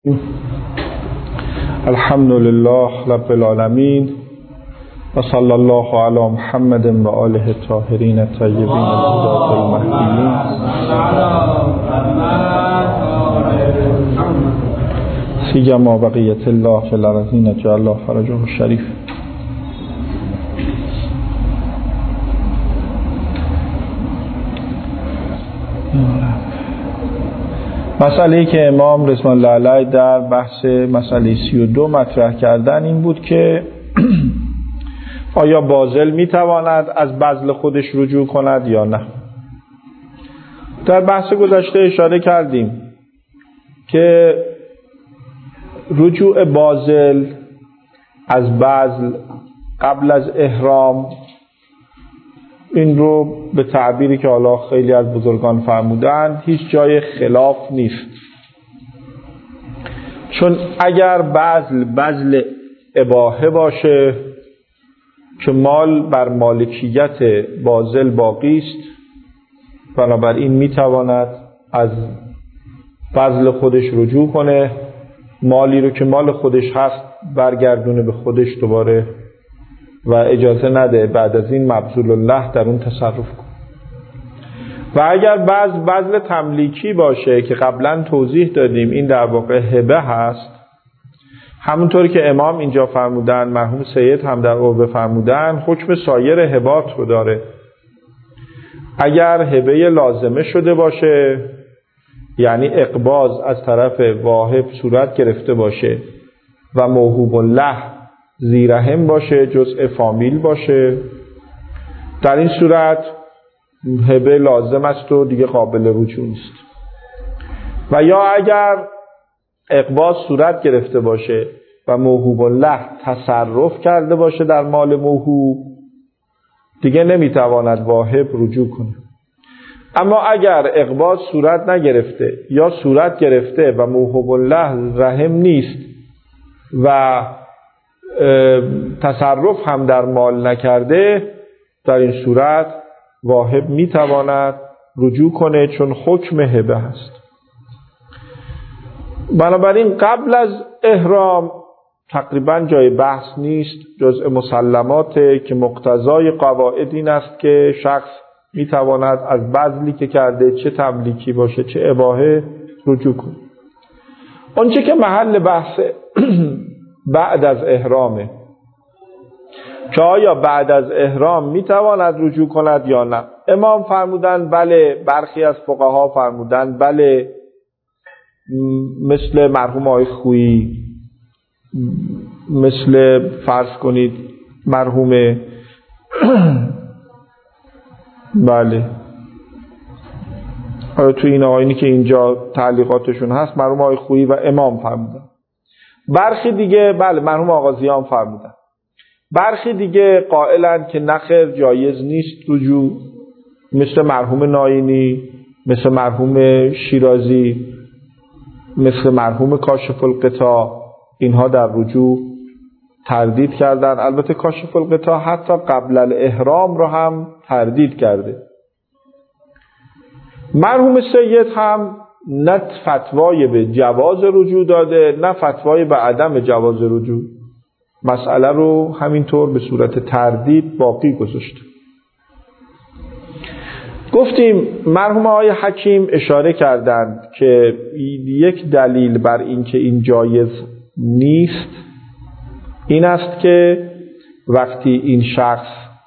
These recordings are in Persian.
الحمد لله رب العالمین و صلی الله علی محمد و آله الطاهرین الطیبین الهداة المهدیین. سیما بقیة الله فی الارضین جعل الله فرجه الشریف. مسئله‌ای که امام رضوان الله علیه در بحث مسئله 32 مطرح کردن این بود که آیا باذل میتواند از بذل خودش رجوع کند یا نه. در بحث گذشته اشاره کردیم که رجوع باذل از بذل قبل از احرام، این رو به تعبیری که حالا خیلی از بزرگان فرمودند هیچ جای خلاف نیست، چون اگر بذل اباحه باشه که مال بر مالکیت باذل باقی است، بنابراین میتواند از بذل خودش رجوع کنه، مالی رو که مال خودش هست برگردونه به خودش دوباره و اجازه نده بعد از این مبذول الله در اون تصرف کنه. و اگر بذل تملیکی باشه که قبلا توضیح دادیم این در واقع هبه هست، همونطوری که امام اینجا فرمودن، مرحوم سید هم در اوبه فرمودن، حکم سایر هبات رو داره. اگر هبه لازمه شده باشه، یعنی اقباض از طرف واهب صورت گرفته باشه و موهوب الله ذی‌رحم باشه، جزء فامیل باشه، در این صورت هبه لازم است و دیگه قابل رجوع نیست. و یا اگر اقباض صورت گرفته باشه و موهوب الله تصرف کرده باشه در مال موهوب، دیگه نمیتواند واهب رجوع کنه. اما اگر اقباض صورت نگرفته یا صورت گرفته و موهوب الله رحم نیست و تصرف هم در مال نکرده، در این صورت واهب میتواند رجوع کنه، چون حکم هبه هست. بنابراین قبل از احرام تقریبا جای بحث نیست، جزء مسلماته که مقتضای قواعد این است که شخص میتواند از بذلی که کرده، چه تملیکی باشه چه اباحه، رجوع کنه. اونچه که محل بحث بعد از احرامه که آیا بعد از احرام میتواند رجوع کند یا نه. امام فرمودن بله، برخی از فقها فرمودن بله، مثل مرحوم آقای خویی، مثل فرض کنید مرحوم بله تو این آیینی که اینجا تعلیقاتشون هست، مرحوم آقای خویی و امام فرمودن. برخی دیگه بله مرحوم آغازی هم فرمودن. برخی دیگه قائلن که نخیر جایز نیست رجوع، مثل مرحوم ناینی، مثل مرحوم شیرازی، مثل مرحوم کاشف الغطا، اینها در رجوع تردید کردن. البته کاشف الغطا حتی قبل الاحرام رو هم تردید کرده. مرحوم سید هم نه فتوای به جواز رجوع داده نه فتوای به عدم جواز رجوع، مسئله رو همینطور به صورت تردید باقی گذاشته. گفتیم مرحوم آقای حکیم اشاره کردند که یک دلیل بر این که این جایز نیست این است که وقتی این شخص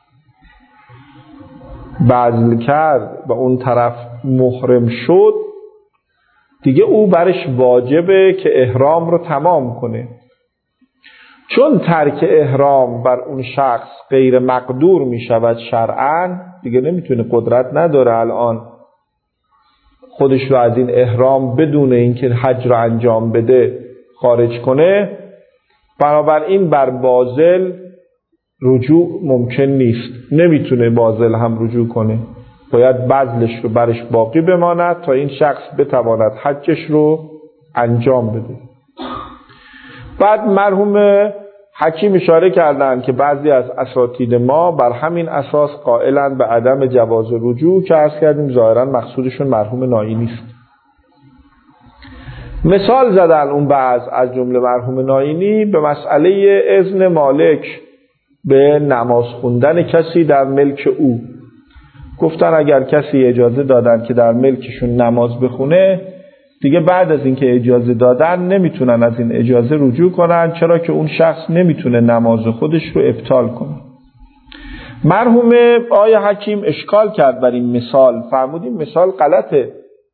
بذل کرد و اون طرف محرم شد، دیگه او برش واجبه که احرام رو تمام کنه. چون ترک احرام بر اون شخص غیر مقدور می شود شرعاً، دیگه نمیتونه، قدرت نداره الان خودش رو از این احرام بدون اینکه حج رو انجام بده خارج کنه. بنابراین بر باذل رجوع ممکن نیست، نمیتونه باذل هم رجوع کنه، باید بذلش رو برش باقی بماند تا این شخص بتواند حجش رو انجام بده. بعد مرحوم حکیم اشاره کردند که بعضی از اساتید ما بر همین اساس قائلند به عدم جواز رجوع، که عرض کردیم ظاهرا مقصودشون مرحوم ناینی است. مثال زدن اون بعض از جمله مرحوم ناینی به مسئله اذن مالک به نماز خوندن کسی در ملک او. گفتن اگر کسی اجازه دادن که در ملکشون نماز بخونه، دیگه بعد از اینکه اجازه دادن نمیتونن از این اجازه رجوع کنن، چرا که اون شخص نمیتونه نماز خودش رو ابطال کنه. مرحوم آقای حکیم اشکال کرد بر این مثال، فرمودیم مثال غلطه.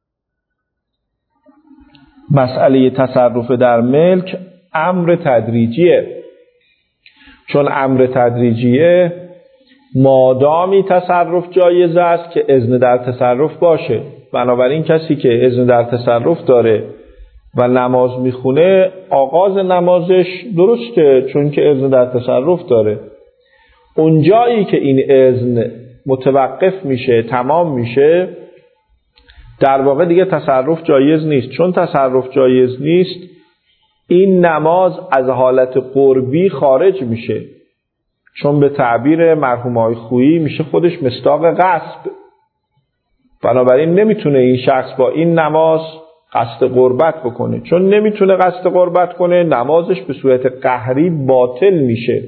مسئله تصرف در ملک امر تدریجیه، چون امر تدریجیه مادامی تصرف جایز است که اذن در تصرف باشه. بنابراین کسی که اذن در تصرف داره و نماز میخونه، آغاز نمازش درسته چون که اذن در تصرف داره. اون جایی که این اذن متوقف میشه، تمام میشه، در واقع دیگه تصرف جایز نیست. چون تصرف جایز نیست، این نماز از حالت قربی خارج میشه، چون به تعبیر مرحوم آقای خویی میشه خودش مصداق غصب. بنابراین نمیتونه این شخص با این نماز قصد قربت بکنه. چون نمیتونه قصد قربت کنه، نمازش به صورت قهری باطل میشه.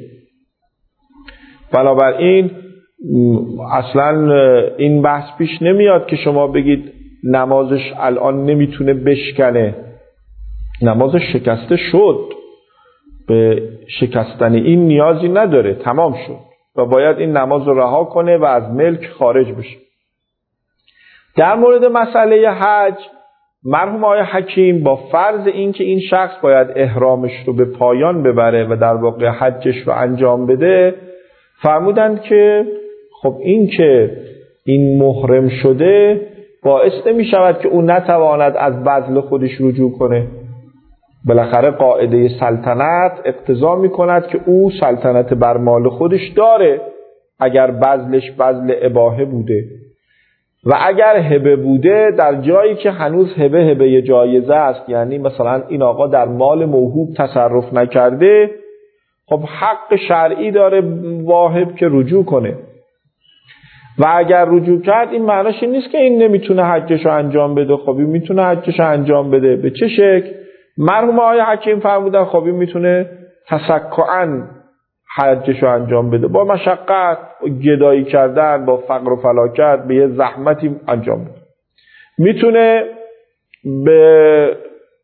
بنابراین اصلا این بحث پیش نمیاد که شما بگید نمازش الان نمیتونه بشکنه. نمازش شکسته شد، به شکستن این نیازی نداره، تمام شد و باید این نماز رو رها کنه و از ملک خارج بشه. در مورد مسئله حج، مرحوم آقای حکیم با فرض این که این شخص باید احرامش رو به پایان ببره و در واقع حجش رو انجام بده، فرمودند که خب این که این محرم شده باعث نمی شود که او نتواند از بذل خودش رجوع کنه. بالاخره قاعده سلطنت اقتضا می کند که او سلطنت بر مال خودش داره، اگر بذلش بذل اباحه بوده. و اگر هبه بوده، در جایی که هنوز هبه جایزه است، یعنی مثلا این آقا در مال موهوب تصرف نکرده، خب حق شرعی داره واهب که رجوع کنه. و اگر رجوع کرد، این معناش این نیست که این نمیتونه حجش رو انجام بده. خب این میتونه حجش رو انجام بده. به چه شکل؟ مرحوم آقای حکیم فرمودن خب این میتونه تسکعاً حجش رو انجام بده، با مشقت، با گدایی کردن، با فقر و فلاکت، به یه زحمتی انجام بده. میتونه به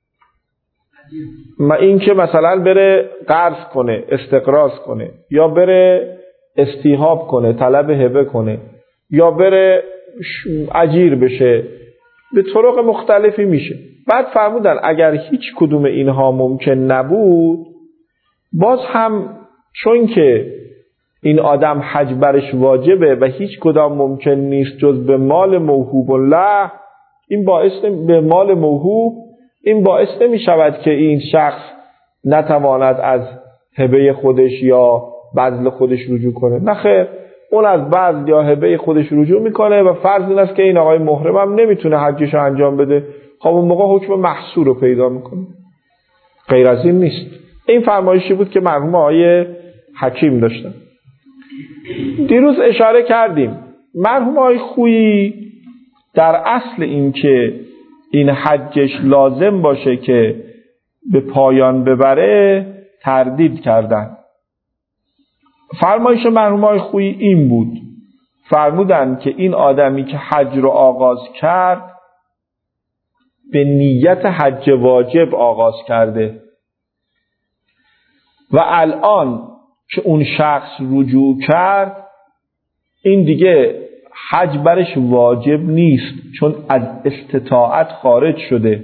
این که مثلا بره قرض کنه، استقراض کنه، یا بره استیهاب کنه، طلب هبه کنه، یا بره اجیر بشه، به طرق مختلفی میشه. بعد فرمودن اگر هیچ کدوم اینها ممکن نبود، باز هم چون که این آدم حج برش واجبه و هیچ کدام ممکن نیست جز به مال موهوب الله، این باعث به مال موهوب، این باعث نمی شود که این شخص نتواند از هبه خودش یا بذل خودش رجوع کنه. نه خیر، اون از بذل یا هبه خودش رجوع میکنه و فرض این است که این آقای محرم هم نمیتونه حجش رو انجام بده. خب اون موقع حکم محصور رو پیدا میکنه. غیر از این نیست. این فرمایشی بود که مرحوم آقای حکیم داشتن. دیروز اشاره کردیم مرحوم آقای خویی در اصل این که این حجش لازم باشه که به پایان ببره تردید کردن. فرمایش مرحوم آقای خویی این بود، فرمودن که این آدمی که حج رو آغاز کرد به نیت حج واجب آغاز کرده و الان که اون شخص رجوع کرد، این دیگه حج برش واجب نیست، چون از استطاعت خارج شده.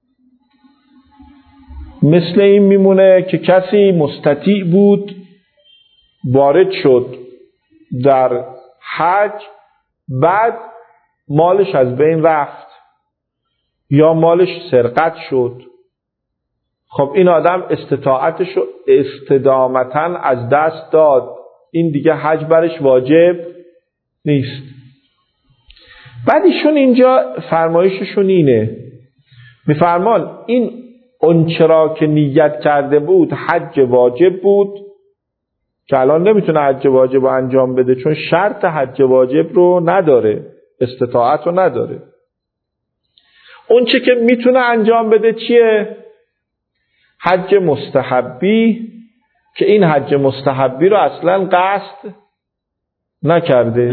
مثل این میمونه که کسی مستطیع بود، وارد شد در حج، بعد مالش از بین رفت یا مالش سرقت شد. خب این آدم استطاعتش رو استدامتاً از دست داد، این دیگه حج برش واجب نیست. بعد ایشون اینجا فرمایششون اینه، میفرمان این اون چرا که نیت کرده بود حج واجب بود، که الان نمیتونه حج واجب رو انجام بده چون شرط حج واجب رو نداره، استطاعت رو نداره. اون چی که میتونه انجام بده چیه؟ حج مستحبی، که این حج مستحبی رو اصلا قصد نکرده.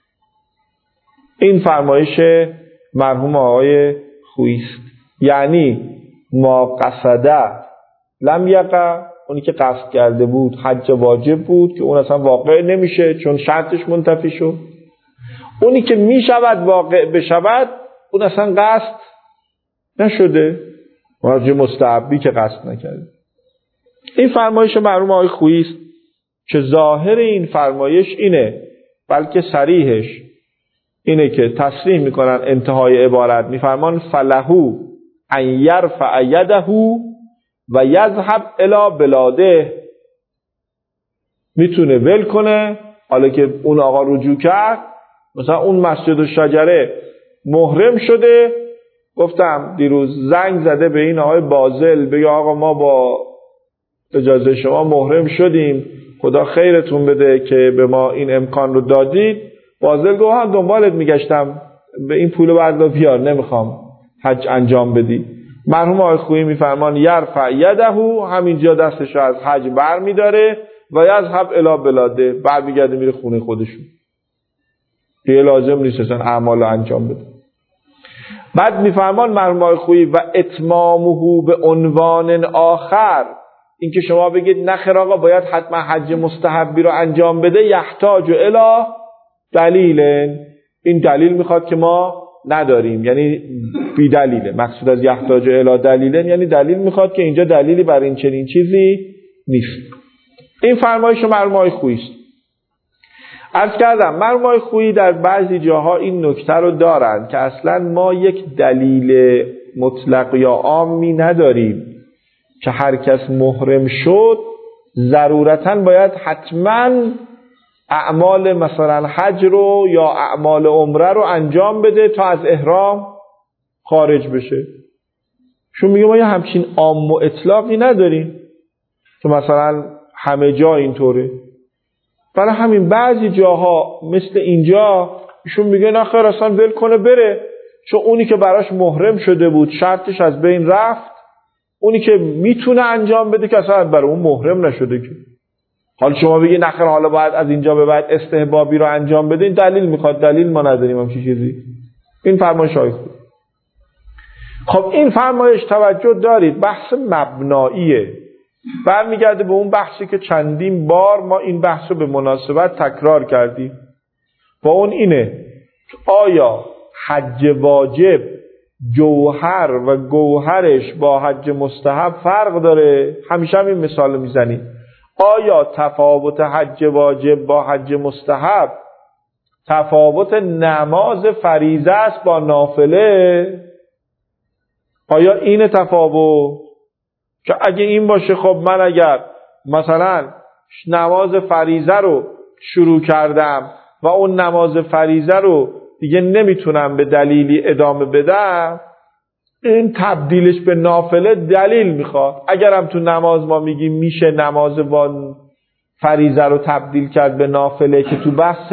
این فرمایش مرحوم آقای خویی است. یعنی ما قصده لم یقع، اونی که قصد کرده بود حج واجب بود که اون اصلا واقع نمیشه چون شرطش منتفی شد. اونی که میشود واقع بشود اون اصلا قصد نشده، حج مستحبی که قصد نکرده. این فرمایش مرحوم آقای خویی است که ظاهر این فرمایش اینه، بلکه صریحش اینه که تصریح میکنن انتهای عبارت، میفرمان فلهو ان یرفع یده و یذهب الی بلاده. میتونه ول کنه، حالا که اون آقا رجوع کرد، مثلا اون مسجد الشجره محرم شده، گفتم دیروز زنگ زده به این آقای بازل بگه آقا ما با اجازه شما محرم شدیم، خدا خیرتون بده که به ما این امکان رو دادید. بازل گفت هم دنبالت میگشتم، به این پول بردار بیار، نمیخوام حج انجام بدی. مرحوم آقای خویی میفرمان یرفع یده، همینجا دستش رو از حج بر میداره و یذهب الی بلاده، برمیگرده میره خونه خودشون، دیگه لازم نیست اصلا اعمال رو انجام بده. بعد میفرمان مرحوم آقای خویی و اتمامه به عنوان آخر، این که شما بگید نخیر آقا باید حتما حج مستحبی رو انجام بده، یحتاج الی دلیل، این دلیل میخواد که ما نداریم، یعنی بی دلیله. مقصود از یحتاج الی دلیل یعنی دلیل میخواد که اینجا دلیلی برای این چنین چیزی نیست. این فرمایش مرحوم آقای خویی است. عرض کردم مرحوم آقای خویی در بعضی جاها این نکته رو دارن که اصلا ما یک دلیل مطلق یا عامی نداریم که هر کس محرم شد ضرورتاً باید حتماً اعمال مثلا حج رو یا اعمال عمره رو انجام بده تا از احرام خارج بشه. چون میگه ما یه همچین عام و اطلاقی نداریم که مثلا همه جا اینطوره. برای همین بعضی جاها مثل اینجا ایشون میگه نه خیر اصلا ول کنه بره، چون اونی که براش محرم شده بود شرطش از بین رفت، اونی که میتونه انجام بده که اصلا برای اون محرم نشده. که حالا شما بگی نخیر حالا باید از اینجا به بعد استحبابی رو انجام بده، این دلیل میخواد، دلیل ما نداریم همچین چیزی. این فرمایش های خوب. خب این فرمایش توجه دارید بحث مبناییه، برمیگرده به اون بحثی که چندین بار ما این بحث رو به مناسبت تکرار کردیم، با اون اینه آیا حج واجب جوهر و گوهرش با حج مستحب فرق داره؟ همیشه هم این مثال میزنیم. آیا تفاوت حج واجب با حج مستحب تفاوت نماز فریضه است با نافله؟ آیا این تفاوت؟ که اگه این باشه خب من اگر مثلا نماز فریضه رو شروع کردم و اون نماز فریضه رو دیگه نمیتونم به دلیلی ادامه بدم، این تبدیلش به نافله دلیل میخواد. اگرم تو نماز ما میگیم میشه نماز با فریضه رو تبدیل کرد به نافله، که تو بحث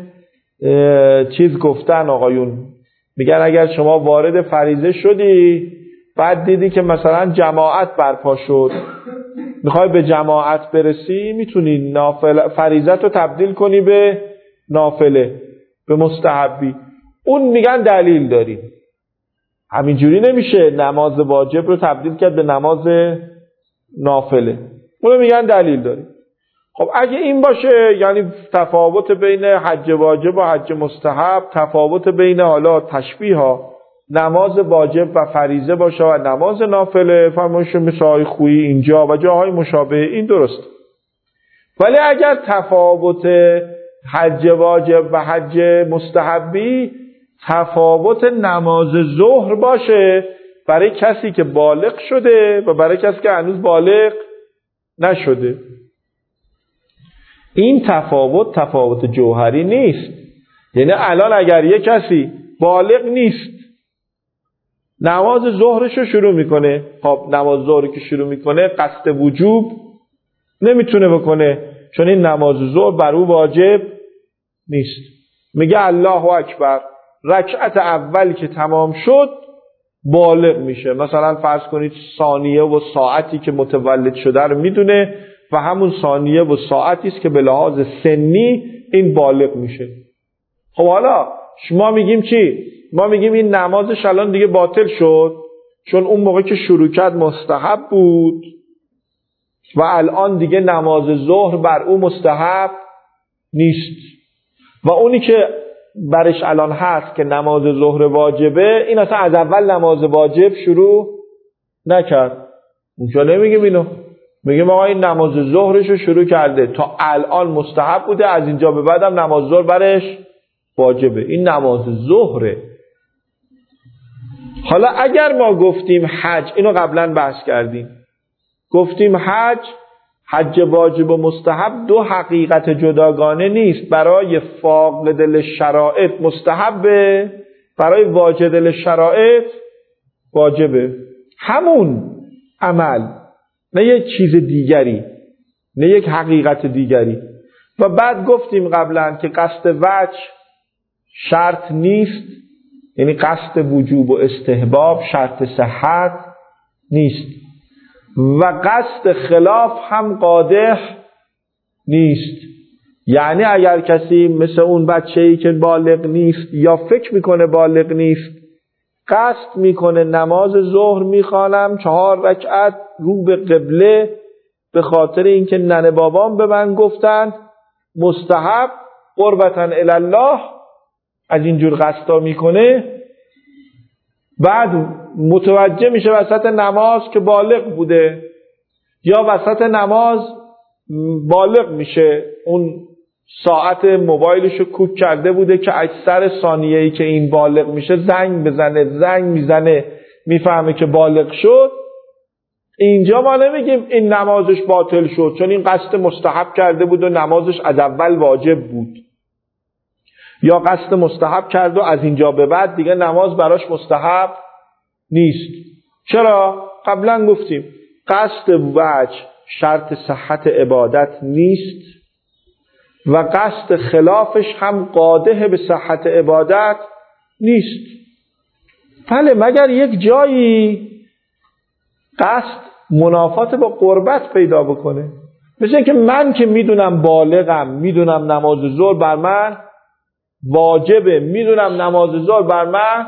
چیز گفتن آقایون میگن اگر شما وارد فریضه شدی بعد دیدی که مثلا جماعت برپا شد، میخوای به جماعت برسی، میتونی نافله فریضه رو تبدیل کنی به نافله، به مستحبی. اون میگن دلیل داریم. همینجوری نمیشه نماز واجب رو تبدیل کرد به نماز نافله، اونو میگن دلیل داریم. خب اگه این باشه یعنی تفاوت بین حج واجب و حج مستحب تفاوت بین حالا تشبیه ها نماز واجب و فریضه باشه و نماز نافله، فرمایش مثال خویی اینجا و جاهای مشابه این درست. ولی اگر تفاوت حج واجب و حج مستحبی تفاوت نماز ظهر باشه برای کسی که بالغ شده و برای کسی که هنوز بالغ نشده، این تفاوت جوهری نیست. یعنی الان اگر یک کسی بالغ نیست نماز ظهرش رو شروع میکنه، خب نماز ظهری که شروع میکنه قصد وجوب نمیتونه بکنه چون این نماز ظهر بر او واجب نیست. میگه الله اکبر، رکعت اول که تمام شد بالغ میشه. مثلا فرض کنید ثانیه و ساعتی که متولد شده رو میدونه و همون ثانیه و ساعتی است که به لحاظ سنی این بالغ میشه. خب حالا ما میگیم چی؟ ما میگیم این نمازش الان دیگه باطل شد، چون اون موقع که شروع کرد مستحب بود و الان دیگه نماز ظهر بر او مستحب نیست و اونی که برش الان هست که نماز ظهر واجبه، این اصلا از اول نماز واجب شروع نکرد. اونجا نمیگیم اینو، میگیم آقا این نماز ظهرش رو شروع کرده، تا الان مستحب بوده، از اینجا به بعدم نماز ظهر برش واجبه. این نماز ظهره. حالا اگر ما گفتیم حج، اینو قبلا بحث کردیم، گفتیم حج واجب و مستحب دو حقیقت جداگانه نیست. برای فاقد الشرائط مستحبه، برای واجد الشرائط واجبه. همون عمل، نه یک چیز دیگری، نه یک حقیقت دیگری. و بعد گفتیم قبلا که قصد وجه شرط نیست، یعنی قصد وجوب و استحباب شرط صحت نیست و قصد خلاف هم قادح نیست. یعنی اگر کسی مثل اون بچه‌ای که بالغ نیست یا فکر میکنه بالغ نیست، قصد میکنه نماز ظهر میخوانم 4 رکعت رو به قبله به خاطر اینکه ننه بابام به من گفتن مستحب قربتاً الله، از اینجور قصدا میکنه، بعد متوجه میشه وسط نماز که بالغ بوده، یا وسط نماز بالغ میشه اون ساعت موبایلشو کوک کرده بوده که اکثر ثانیه‌ای که این بالغ میشه زنگ میزنه میفهمه که بالغ شد. اینجا ما نمیگیم این نمازش باطل شد چون این قصد مستحب کرده بود و نمازش از اول واجب بود، یا قصد مستحب کرد و از اینجا به بعد دیگه نماز براش مستحب نیست. چرا؟ قبلا گفتیم قصد وجه شرط صحت عبادت نیست و قصد خلافش هم قادح به صحت عبادت نیست. بله، مگر یک جایی قصد منافات با قربت پیدا بکنه. مثل اینکه من که میدونم بالغم، میدونم نماز ظهر بر من واجبه، میدونم نماز ظهر بر من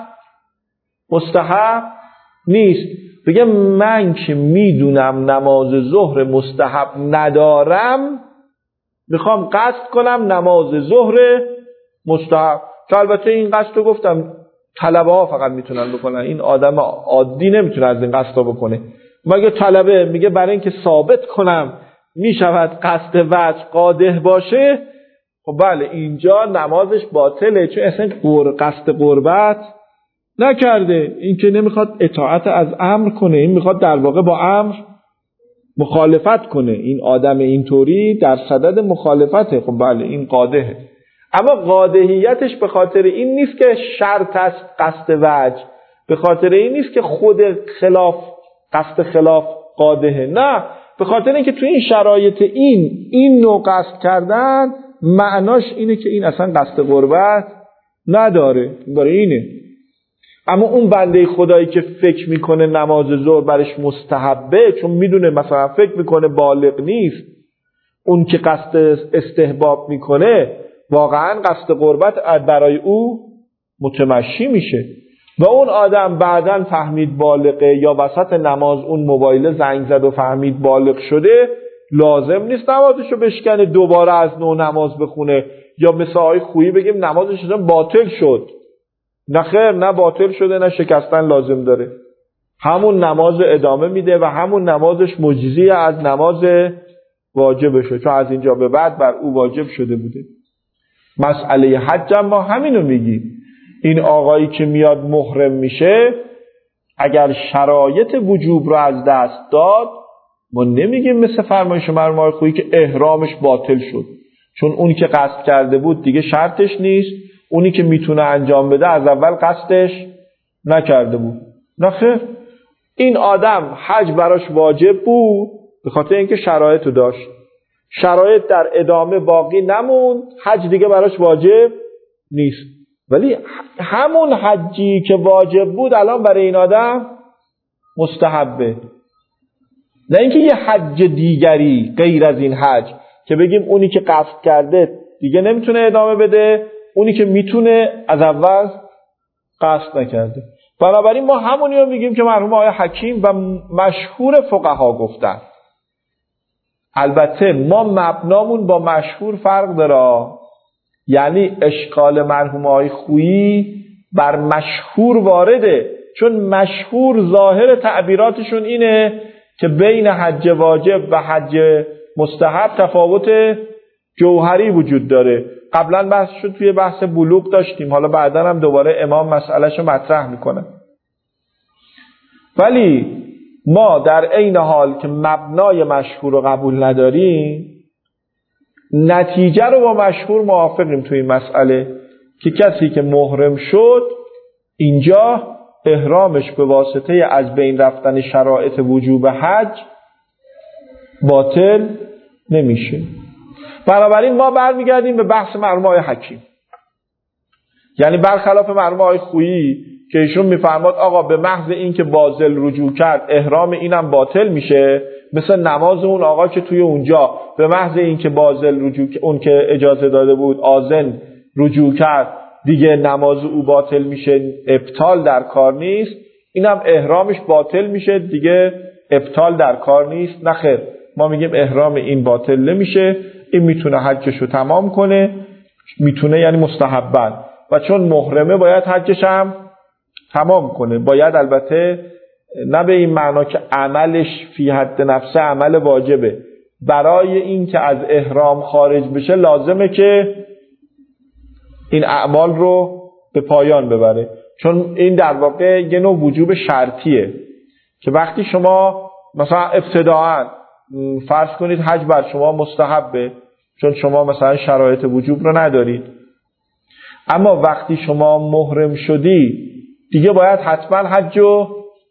مستحب نیست، بگم من که میدونم نماز ظهر مستحب ندارم میخوام قصد کنم نماز ظهر مستحب. که البته این قصد رو گفتم طلبه ها فقط میتونن بکنن، این آدم عادی نمیتونه از این قصد بکنه. مگه طلبه میگه برای اینکه ثابت کنم میشود قصد وجه قادح باشه، خب بله اینجا نمازش باطله چون اصلا قصد قربت نکرده. این که نمیخواد اطاعت از امر کنه، این میخواد در واقع با امر مخالفت کنه. این آدم اینطوری در صدد مخالفته، خب بله این قادحه. اما قادحیتش به خاطر این نیست که شرط است قصد وجه، به خاطر این نیست که خود قصد خلاف قادحه، نه، به خاطر اینکه تو این شرایط این نوع قصد کردن معناش اینه که این اصلا قصد قربت نداره، برای اینه. اما اون بنده خدایی که فکر میکنه نماز ظهر برش مستحبه چون میدونه مثلا فکر میکنه بالغ نیست، اون که قصد استحباب میکنه واقعا قصد قربت برای او متمشی میشه و اون آدم بعداً فهمید بالغه یا وسط نماز اون موبایل زنگ زد و فهمید بالغ شده، لازم نیست نمازشو بشکنه دوباره از نو نماز بخونه یا مثل آقای خویی بگیم نمازش باطل شد. نه خیر، نه باطل شده نه شکستن لازم داره، همون نماز ادامه میده و همون نمازش مجزی از نماز واجبشه چون از اینجا به بعد بر او واجب شده بوده. مسئله حج ما همینو میگی. این آقایی که میاد محرم میشه اگر شرایط وجوب رو از دست داد، ما نمیگیم مثل فرمایش مرمای خویی که احرامش باطل شد چون اونی که قصد کرده بود دیگه شرطش نیست، اونی که میتونه انجام بده از اول قصدش نکرده بود. نه خیر، این آدم حج براش واجب بود به خاطر اینکه شرایط رو داشت، شرایط در ادامه باقی نموند، حج دیگه براش واجب نیست. ولی همون حجی که واجب بود الان برای این آدم مستحبه. نه اینکه یه حج دیگری غیر از این حج که بگیم اونی که قصد کرده دیگه نمیتونه ادامه بده، اونی که میتونه از اول قصد نکرده. بنابراین ما همونی رو میگیم که مرحوم آقای حکیم و مشهور فقها گفتن. البته ما مبنامون با مشهور فرق داره، یعنی اشکال مرحوم آقای خویی بر مشهور وارده، چون مشهور ظاهر تعبیراتشون اینه که بین حج واجب و حج مستحب تفاوت جوهری وجود داره. قبلا بحث شد، توی بحث بلوغ داشتیم، حالا بعدا هم دوباره امام مسئلهشو مطرح میکنه. ولی ما در عین حال که مبنای مشهور رو قبول نداریم، نتیجه رو با مشهور موافقیم توی این مسئله که کسی که محرم شد اینجا احرامش به واسطه از بین رفتن شرایط وجوب حج باطل نمیشه. بنابراین ما برمیگردیم به بحث مرحوم آقای حکیم، یعنی برخلاف مرحوم آقای خویی که ایشون میفرماد آقا به محض این که بازل رجوع کرد احرام اینم باطل میشه، مثل نماز اون آقا که توی اونجا به محض این که بازل رجوع، اون که اجازه داده بود آذن رجوع کرد دیگه نماز او باطل میشه، ابطال در کار نیست، اینم احرامش باطل میشه دیگه، ابطال در کار نیست. نه خیر، ما میگیم احرام این باطل نمیشه، این میتونه حجشو تمام کنه، میتونه یعنی مستحباً، و چون محرمه باید حجش هم تمام کنه. باید البته نه به این معنا که عملش فی حد نفسه عمل واجبه، برای این که از احرام خارج بشه لازمه که این اعمال رو به پایان ببره، چون این در واقع یه نوع وجوب شرطیه که وقتی شما مثلا ابتداعاً فرض کنید حج بر شما مستحبه چون شما مثلا شرایط وجوب رو ندارید، اما وقتی شما محرم شدی دیگه باید حتما حج رو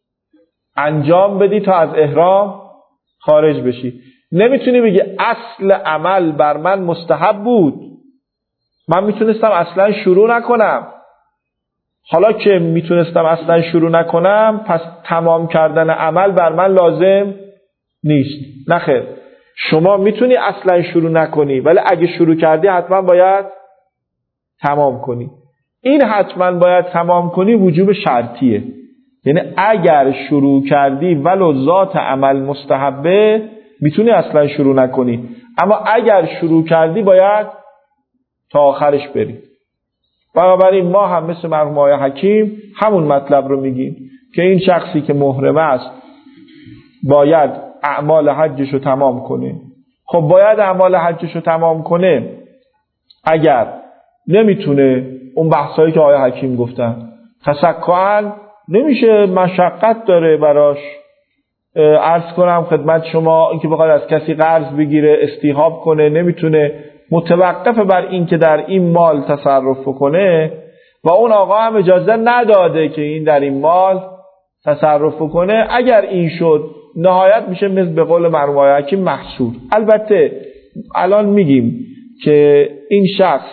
انجام بدی تا از احرام خارج بشی. نمیتونی بگی اصل عمل بر من مستحب بود، من میتونستم اصلا شروع نکنم، حالا که میتونستم اصلا شروع نکنم پس تمام کردن عمل بر من لازم نیست. نخیر، شما میتونی اصلا شروع نکنی ولی اگه شروع کردی حتما باید تمام کنی. این حتما باید تمام کنی وجوب شرطیه، یعنی اگر شروع کردی ولو ذات عمل مستحبه میتونی اصلا شروع نکنی، اما اگر شروع کردی باید تا آخرش بری. بنابراین ما هم مثل مرحوم آقای حکیم همون مطلب رو میگیم که این شخصی که محرم است باید اعمال حجش رو تمام کنه. خب باید اعمال حجش رو تمام کنه، اگر نمیتونه اون بحثایی که آقای حکیم گفتن، تسکعاً نمیشه، مشقت داره براش، عرض کنم خدمت شما اینکه بخواد از کسی قرض بگیره استیحاب کنه نمیتونه، متوقف بر این که در این مال تصرف کنه و اون آقا هم اجازه نداده که این در این مال تصرف کنه، اگر این شد نهایت میشه مثل به قول مرحوم آقای حکیم محصور. البته الان میگیم که این شخص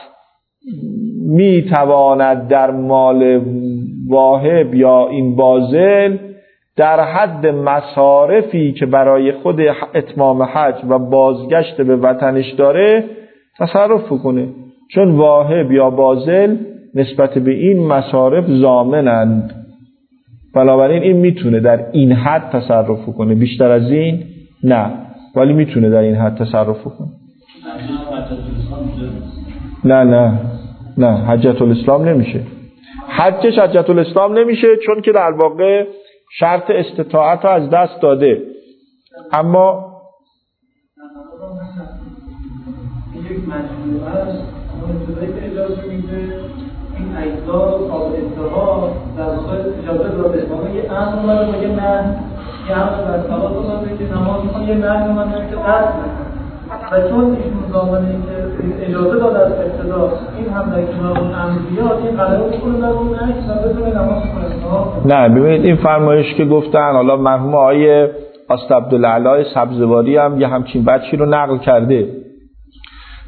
میتواند در مال واهب یا این بازل در حد مصارفی که برای خود اتمام حج و بازگشت به وطنش داره تصرف کنه، چون واهب یا بازل نسبت به این مصارف ضامنند، بنابراین این میتونه در این حد تصرف کنه، بیشتر از این نه، ولی میتونه در این حد تصرف کنه. نه حجت الاسلام نمیشه، حجش حجت الاسلام نمیشه چون که در واقع شرط استطاعت رو از دست داده. اما یک مجموعه است ابتدایی که اجازه میده این اجزا قابل اتفاق در واقع اجازه داده، یه امر اومده با یه نه، یه امر در صلات اومده که نماز میخوان، یه نه اومده که قصد نکنه، و چون ایشون زامنه که اجازه داده از ابتدا این هم در کنار اون امر بیاد، این قرار بکنه در اون نه که بتونه نماز کنه. نه ببینید این فرمایش که گفتن، حالا مرحوم آقای عبدالعلی سبزواری هم یه همچین بچی رو نقل کرده،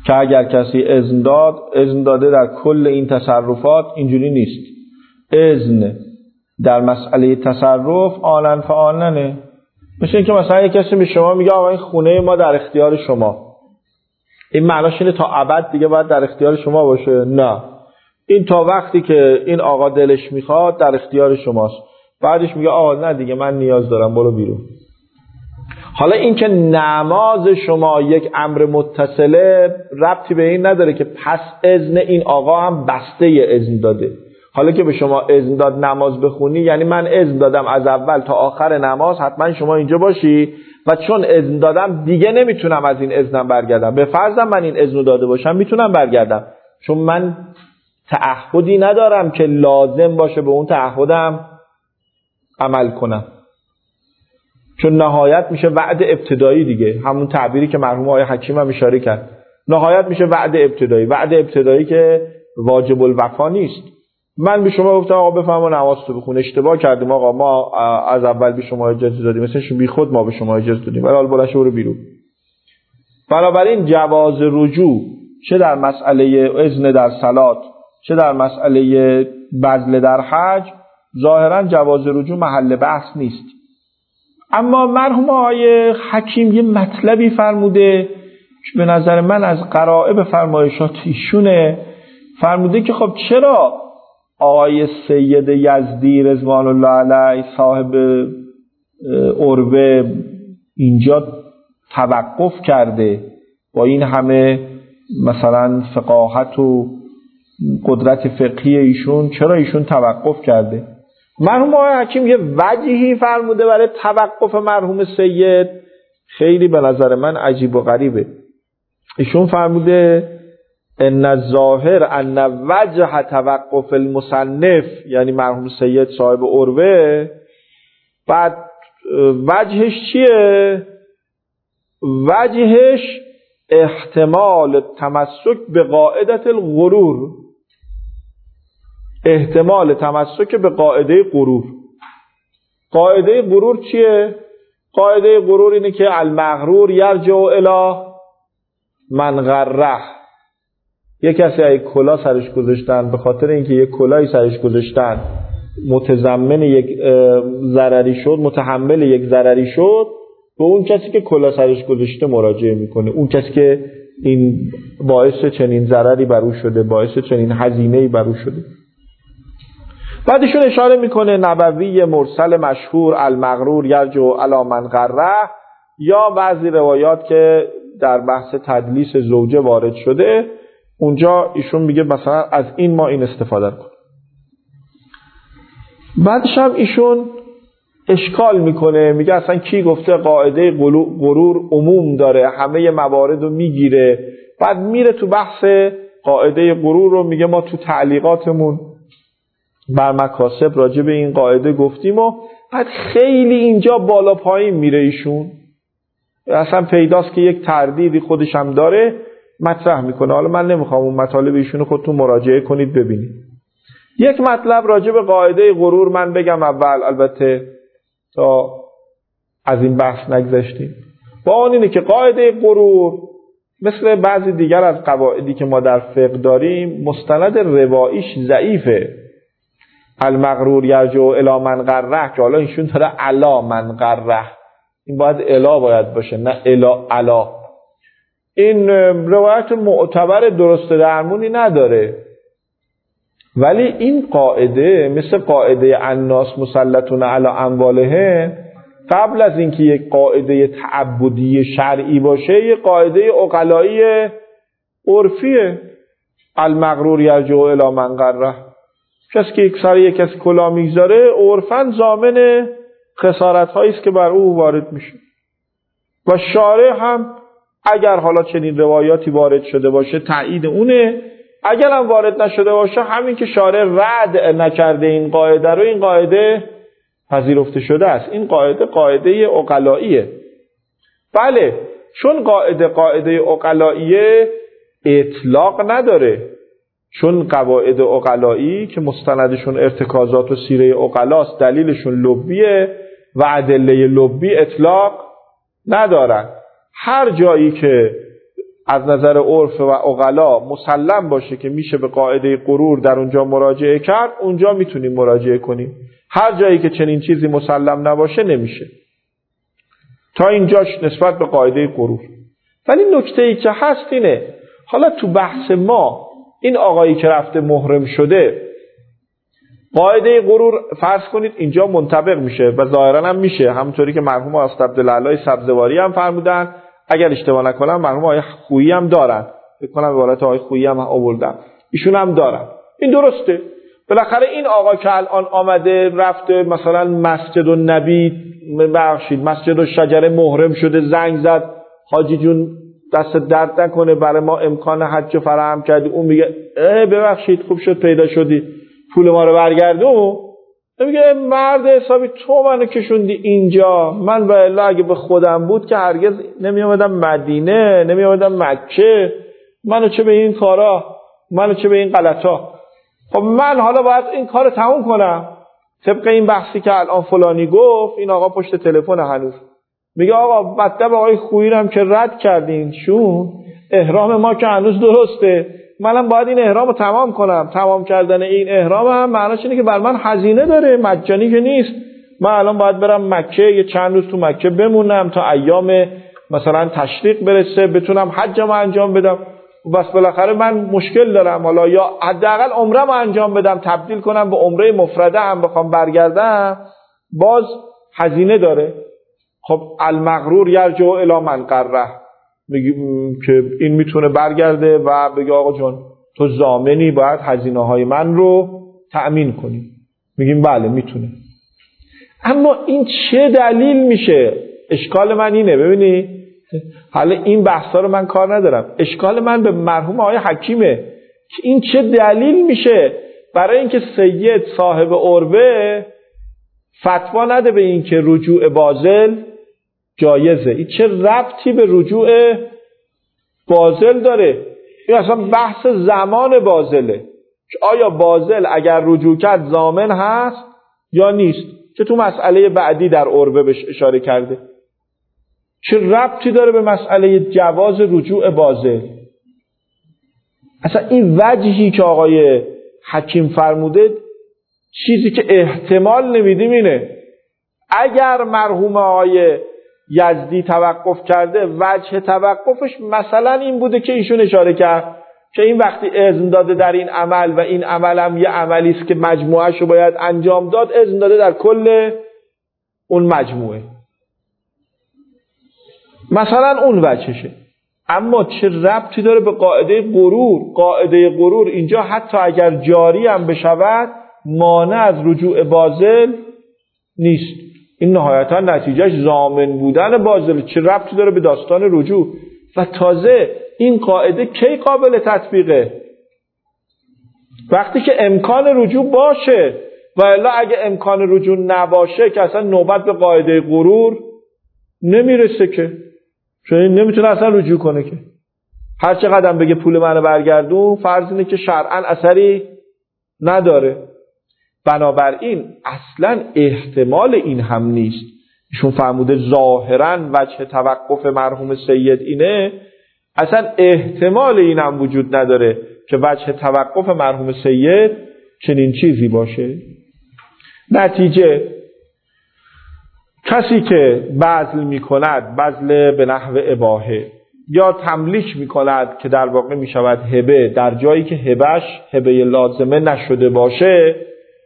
که اگر کسی اذن داده در کل این تصرفات. اینجوری نیست. اذن در مسئله تصرف آنن فآننه. مثل این که مثلا یک کسی به شما میگه آقا این خونه ما در اختیار شما، این معناش اینه تا ابد دیگه باید در اختیار شما باشه؟ نه، این تا وقتی که این آقا دلش میخواد در اختیار شماست. بعدش میگه آقا نه دیگه من نیاز دارم برو بیرون. حالا این که نماز شما یک امر متصله ربطی به این نداره که پس اذن این آقا هم بسته اذن داده. حالا که به شما اذن داد نماز بخونی، یعنی من اذن دادم از اول تا آخر نماز حتما شما اینجا باشی و چون اذن دادم دیگه نمیتونم از این اذنم برگردم. به فرضم من این اذن داده باشم میتونم برگردم، چون من تعهدی ندارم که لازم باشه به اون تعهدم عمل کنم، چون نهایت میشه وعده ابتدایی دیگه. همون تعبیری که مرحوم آقای حکیم هم اشاره کرد، نهایت میشه وعده ابتدایی. وعده ابتدایی که واجب الوفا نیست. من به شما گفتم آقا بفرما نمازتو بخون، اشتباه کردیم آقا، ما از اول به شما اجازه دادیم، مثلا بی خود ما به شما اجازه دادیم، ولی حالا بلند شو برو بیرون. بنابراین جواز رجوع چه در مسئله اذن در صلات چه در مسئله بذل در حج، ظاهرا جواز رجوع محل بحث نیست. اما مرحوم آقای حکیم یه مطلبی فرموده که به نظر من از غرایب فرمایشات ایشونه. فرموده که خب چرا آقای سید یزدی رضوان الله علیه صاحب عروه اینجا توقف کرده با این همه مثلا فقاهت و قدرت فقهی ایشون، چرا ایشون توقف کرده؟ مرحوم آقای حکیم یه وجهی فرموده برای توقف مرحوم سید، خیلی به نظر من عجیب و غریبه. ایشون فرموده ان الظاهر ان وجه توقف المصنف، یعنی مرحوم سید صاحب عروه، بعد وجهش چیه؟ وجهش احتمال تمسک به قاعده الغرور، احتمال تمسک به قاعده غرور. قاعده غرور چیه؟ قاعده غرور اینه که المغرور یرجع الی من غره. یک کسی یک کلاه سرش گذاشتن، به خاطر اینکه یک کلاهی سرش گذاشتن متضمن یک ضرری شد، متحمل یک ضرری شد، به اون کسی که کلاه سرش گذاشته مراجعه میکنه، اون کسی که این باعث چنین ضرری بر او شده، باعث چنین هزینه‌ای بر او شده. بعدشون اشاره میکنه نبوی مرسل مشهور المغرور یرجع الی من غره، یا بعضی روایات که در بحث تدلیس زوجه وارد شده، اونجا ایشون میگه مثلا از این ما این استفاده کن. بعدش هم ایشون اشکال میکنه، میگه اصلا کی گفته قاعده غرور عموم داره، همه موارد رو میگیره. بعد میره تو بحث قاعده غرور رو میگه ما تو تعلیقاتمون بر مکاسب راجع به این قاعده گفتیم و بعد خیلی اینجا بالا پایین میره ایشون. اصلا پیداست که یک تردیدی خودش هم داره، مطرح میکنه. حالا من نمیخوام اون مطالب ایشون رو خودتون مراجعه کنید ببینید. یک مطلب راجع به قاعده غرور من بگم اول، البته تا از این بحث نگذشتیم. با اون اینه که قاعده غرور مثل بعضی دیگر از قواعدی که ما در فقه داریم مستند رواییش ضعیفه. المغرور یرجع الی من غره، که حالا ایشون داره الا من غره، این باید الا باید باشه نه الا. این روایت معتبر درست درمونی نداره. ولی این قاعده مثل قاعده الناس مسلطون علی اموالهم، قبل از اینکه یک قاعده تعبدی شرعی باشه یک قاعده عقلایی عرفیه. المغرور یرجع الی من غره، کسی که یک سر یک کسی کلا میگذاره عرفاً ضامن خسارت هایی است که بر او وارد میشه. و شارع هم اگر حالا چنین روایاتی وارد شده باشه تایید اونه، اگر هم وارد نشده باشه همین که شارع رد نکرده این قاعده رو، این قاعده پذیرفته شده است. این قاعده عقلاییه. بله، چون قاعده عقلاییه اطلاق نداره، چون قواعد عقلایی که مستندشون ارتکازات و سیره عقلاست، دلیلشون لبیه و ادله لبی اطلاق ندارن. هر جایی که از نظر عرف و عقلا مسلم باشه که میشه به قاعده غرور در اونجا مراجعه کرد، اونجا میتونیم مراجعه کنیم. هر جایی که چنین چیزی مسلم نباشه نمیشه. تا اینجاش نسبت به قاعده غرور. ولی نکته‌ای که هست اینه، حالا تو بحث ما این آقایی که رفته محرم شده، قاعده غرور فرض کنید اینجا منطبق میشه و ظاهرا هم میشه، همونطوری که مرحوم استاد عبدالعلی سبزواری هم فرمودن. اگر اشتباه نکنم مرحوم آقای خویی هم دارن، فکر کنم عبارت آقای خویی هم آوردن، ایشون هم دارن. این درسته. بالاخره این آقا که الان آمده رفته مثلا مسجد النبی، مسجد الشجره محرم شده، زنگ زد حاجی جون دست درد نکنه برای ما امکان حج فراهم کردی، اون میگه ببخشید خوب شد پیدا شدی پول ما رو برگردون. میگه مرد حسابی تو منو کشوندی اینجا، من والله اگه به خودم بود که هرگز نمی اومدم مدینه، نمی اومدم مکه، منو چه به این کارا، منو چه به این غلطا. خب من حالا باید این کارو تموم کنم طبق این بحثی که الان فلانی گفت. این آقا پشت تلفن هنوز میگه آقا مطلب آقای خویی هم که رد کردین، شون احرام ما که هنوز درسته، منم باید این احرامو تمام کنم. تمام کردن این احرام هم معناش اینه که بر من هزینه داره، مجانی که نیست. من الان باید برم مکه، یه چند روز تو مکه بمونم تا ایام مثلا تشریق برسه بتونم حجمو انجام بدم. بس بالاخره من مشکل دارم، حالا یا حداقل عمره‌مو انجام بدم، تبدیل کنم به عمره مفرده هم بخوام برگردم، باز هزینه داره. خب المغرور یرجع الی من قره، میگیم که این میتونه برگرده و بگه آقا جان تو ضامنی باید هزینه‌های من رو تأمین کنی. میگیم بله میتونه. اما این چه دلیل میشه؟ اشکال من اینه، ببینی حالا این بحثا رو من کار ندارم، اشکال من به مرحوم آقای حکیمه که این چه دلیل میشه برای اینکه سید صاحب عربه فتوا نده به این که رجوع بازل جایزه. این چه ربطی به رجوع بازل داره؟ این اصلا بحث زمان بازله که آیا بازل اگر رجوع کرد ضامن هست یا نیست، که تو مسئله بعدی در عربه بهش اشاره کرده. چه ربطی داره به مسئله جواز رجوع بازل؟ اصلا این وجهی که آقای حکیم فرموده چیزی که احتمال نمیدیم اینه، اگر مرحوم آقای یزدی توقف کرده وجه توقفش مثلا این بوده که ایشون اشاره کرد که این وقتی اذن داده در این عمل و این عمل هم یه عملی است که مجموعه‌اش رو باید انجام داد، اذن داده در کل اون مجموعه، مثلا اون وجهشه. اما چه ربطی داره به قاعده غرور؟ قاعده غرور اینجا حتی اگر جاری هم بشود مانع از رجوع بازل نیست. این نهایتا نتیجهش ضامن بودن بازل. چه ربطی داره به داستان رجوع؟ و تازه این قاعده کی قابل تطبیقه؟ وقتی که امکان رجوع باشه، و الا اگه امکان رجوع نباشه که اصلا نوبت به قاعده غرور نمیرسه، که چون نمیتونه اصلا رجوع کنه. که هر چقدر بگه پول منو برگردون، فرض اینه که شرعاً اثری نداره. بنابراین اصلا احتمال این هم نیست. ایشون فرموده ظاهراً وجه توقف مرحوم سید اینه، اصلا احتمال این هم وجود نداره که وجه توقف مرحوم سید چنین چیزی باشه. نتیجه کسی که بذل می کند، بذل به نحو اباحه، یا تملیک می کند که در واقع می شود هبه، در جایی که هبهش هبه لازمه نشده باشه،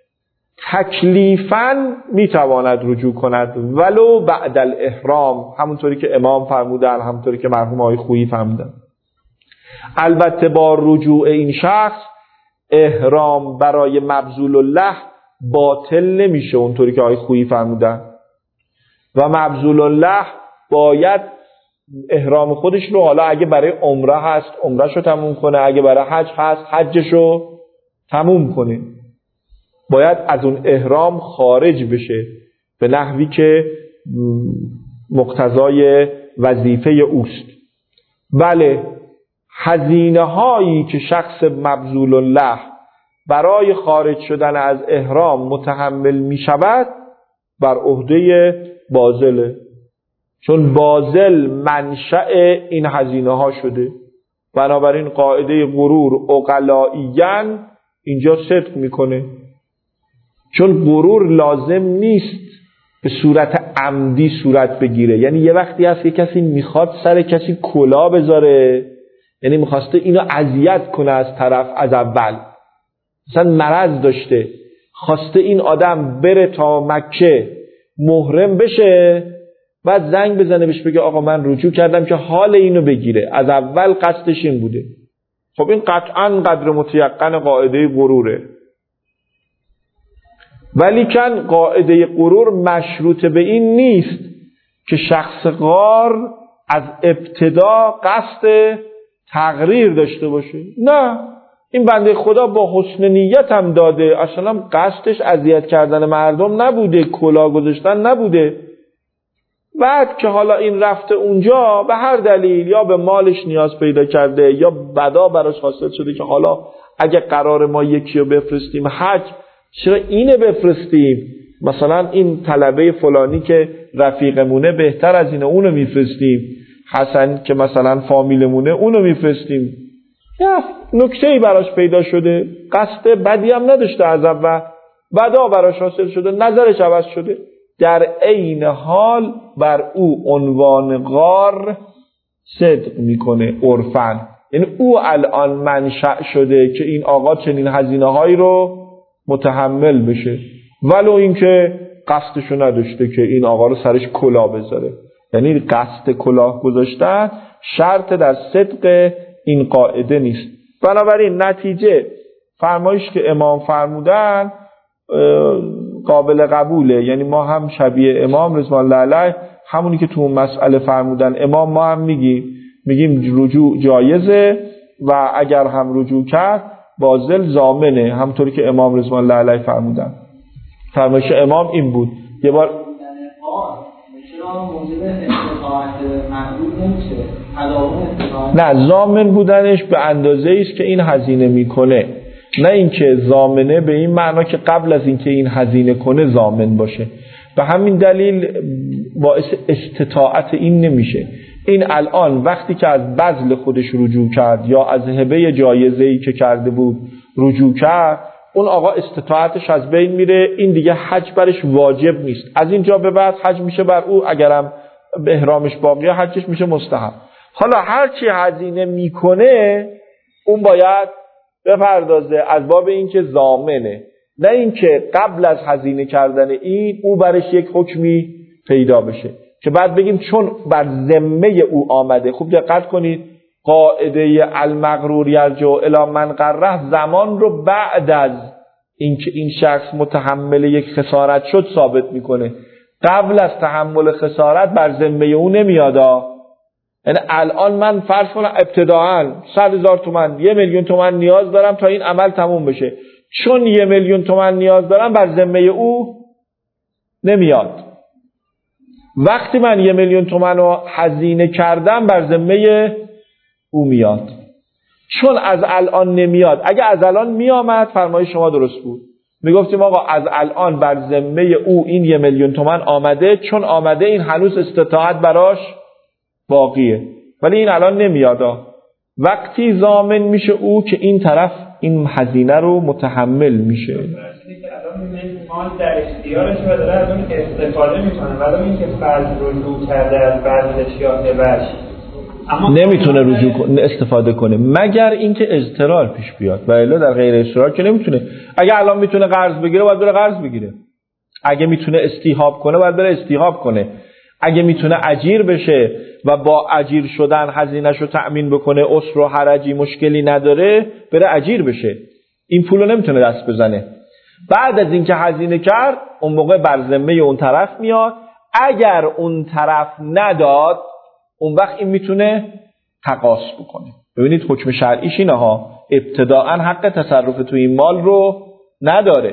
تکلیفاً می تواند رجوع کند ولو بعد الاحرام، همونطوری که امام فرمودن، همونطوری که مرحوم آقای خویی فرمودن. البته با رجوع این شخص احرام برای مبذول الله باطل نمیشه، اونطوری که آقای خویی فرمودن، و مبذول الله باید احرام خودش رو، حالا اگه برای عمره هست عمرهش رو تموم کنه، اگه برای حج هست حجش رو تموم کنه، باید از اون احرام خارج بشه به نحوی که مقتضای وظیفه اوست. بله، هزینه هایی که شخص مبذول الله برای خارج شدن از احرام متحمل می شود بر عهده بازله، چون بازل منشأ این هزینه ها شده. بنابراین قاعده غرور عقلائیاً اینجا صدق میکنه، چون غرور لازم نیست به صورت عمدی صورت بگیره. یعنی یه وقتی هست که کسی میخواد سر کسی کلا بذاره، یعنی میخواسته اینو اذیت کنه از اول، مثلا مرض داشته، خواسته این آدم بره تا مکه محرم بشه، بعد زنگ بزنه بهش بگه آقا من رجوع کردم که حال اینو بگیره، از اول قصدش این بوده. خب این قطعاً قدر متیقن قاعده غروره. ولیکن قاعده غرور مشروط به این نیست که شخص غار از ابتدا قصد تقریر داشته باشه. نه، این بنده خدا با حسن نیت هم داده، اصلا قصدش اذیت کردن مردم نبوده، کلاه گذاشتن نبوده. بعد که حالا این رفته اونجا به هر دلیل، یا به مالش نیاز پیدا کرده یا بدا براش حاصل شده که حالا اگه قرار ما یکی رو بفرستیم حج، چرا اینه بفرستیم؟ مثلا این طلبه فلانی که رفیقمونه بهتر از اینه اونو میفرستیم، حسن که مثلا فامیلمونه اونو میفرستیم. یا نکته‌ای براش پیدا شده، قصد بدی هم نداشته از اول، بدا براش حاصل شده، نظرش عوض شده، در عین حال بر او عنوان غار صدق میکنه عرفاً. یعنی او الان منشأ شده که این آقا چنین هزینه‌هایی رو متحمل بشه، ولو اینکه قصدشو نداشته که این آقا رو سرش کلاه بذاره. یعنی قصد کلاه گذاشتن شرط در صدق این قاعده نیست. بنابراین نتیجه فرمایش که امام فرمودن قابل قبوله. یعنی ما هم شبیه امام رضوان الله علیه همونی که تو اون مسئله فرمودن امام ما هم میگیم رجوع جایزه و اگر هم رجوع کرد باطل ضامنه، همونطوری که امام رضوان الله علیه فرمودن. فرمایش امام این بود. یه بار نه، ضامن بودنش به اندازه‌ای است که این هزینه میکنه، نه اینکه ضامنه به این معنا که قبل از اینکه این هزینه کنه ضامن باشه. به همین دلیل باعث استطاعت این نمیشه. این الان وقتی که از بذل خودش رجوع کرد یا از هبه جایزه‌ای که کرده بود رجوع کرد، اون آقا استطاعتش از بین میره، این دیگه حج برش واجب نیست. از اینجا به بعد حج میشه بر او، اگرم به احرامش باقیه حجش میشه مستحب. حالا هر چی هزینه میکنه اون باید بپردازه از باب اینکه ضامنه، نه اینکه قبل از هزینه کردن این او برش یک حکمی پیدا بشه که بعد بگیم چون بر ذمه او آمده. خوب دقت کنید، قاعده المغرور یرجع الی من غره زمان رو بعد از اینکه این شخص متحمل یک خسارت شد ثابت میکنه، قبل از تحمل خسارت بر ذمه او نمیادا. یعنی الان من فرض کنم ابتداعاً 100,000 تومان 1,000,000 تومان نیاز دارم تا این عمل تموم بشه، چون 1,000,000 تومان نیاز دارم بر ذمه او نمیاد. وقتی من 1,000,000 تومان رو هزینه کردم بر ذمه او میاد. چون از الان نمیاد، اگه از الان میامد فرمایش شما درست بود، میگفتیم آقا از الان بر ذمه او این 1,000,000 تومان آمده، چون آمده این هنوز استطاعت براش باقیه، ولی این الان نمیاد. وقتی ضامن میشه او که این طرف این هزینه رو متحمل میشه. مال در اختیارش و داره از اون استفاده میکنه، ولی اینکه فرض رجوع کرده از بعضش یا هبش نمیتونه رجوع استفاده کنه مگر اینکه اضطرار پیش بیاد، و الا در غیر اضطرار که نمیتونه. اگه الان میتونه قرض بگیره باید بره قرض بگیره، اگه میتونه استیهاب کنه باید بره استیهاب کنه، اگه میتونه اجیر بشه و با اجیر شدن هزینه‌شو تأمین بکنه، عسر و حرجی مشکلی نداره، بره اجیر بشه. این پولو نمیتونه دست بزنه. بعد از اینکه هزینه کرد اون موقع بر ذمه اون طرف میاد. اگر اون طرف نداد اون وقت این میتونه تقاص بکنه. ببینید حکم شرعیش اینه ها، ابتداءً حق تصرف تو این مال رو نداره.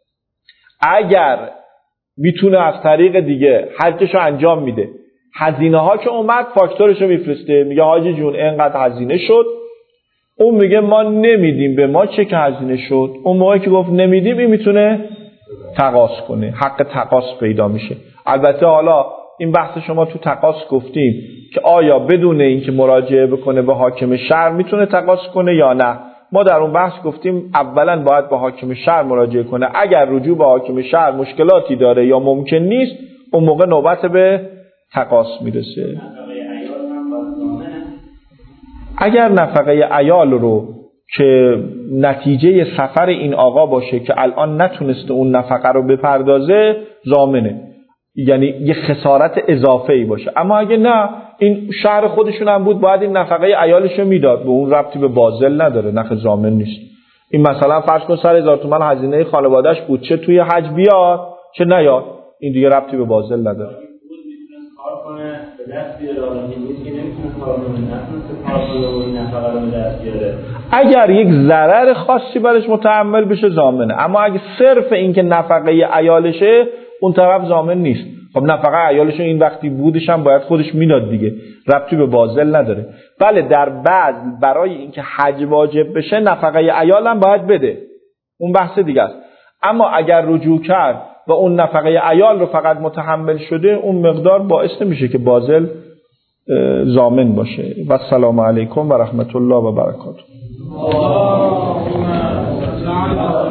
اگر میتونه از طریق دیگه حجشو انجام میده، هزینه ها که اومد فاکتورشو میفرسته، میگه حاجی جون اینقدر هزینه شد، اون میگه ما نمیدیم به ما چه که هزینه شد. اون موقعی که گفت نمیدیم این میتونه تقاص کنه، حق تقاص پیدا میشه. البته حالا این بحث شما تو تقاص گفتیم که آیا بدون اینکه مراجعه بکنه به حاکم شهر میتونه تقاضا کنه یا نه. ما در اون بحث گفتیم اولا باید به حاکم شهر مراجعه کنه، اگر رجوع به حاکم شهر مشکلاتی داره یا ممکن نیست اون موقع نوبت به تقاضا میرسه. اگر نفقه عیال رو که نتیجه سفر این آقا باشه که الان نتونسته اون نفقه رو بپردازه ضامنه، یعنی یه خسارت اضافه ای باشه. اما اگه نه این شهر خودشون هم بود باید این نفقه عیالش رو میداد، به اون ربطی به باذل نداره، نخ ضامن نیست. این مثلا فرض کن 100,000 تومان هزینه خانواده‌اش بود، چه توی حج بیاد چه نیاد، این دیگه ربطی به باذل نداره. اگر یک ضرر خاصی برش متحمل بشه ضامنه، اما اگه صرف این که نفقه عیالشه اون طرف ضامن نیست. خب نفقه عیالش این وقتی بودش هم باید خودش میداد دیگه، ربطی به باذل نداره. بله در بعض برای اینکه حج واجب بشه نفقه عیال هم باید بده، اون بحث دیگه است. اما اگر رجوع کرد و اون نفقه عیال رو فقط متحمل شده اون مقدار باعث نمیشه که باذل ضامن باشه. و السلام علیکم و رحمت الله و برکاته.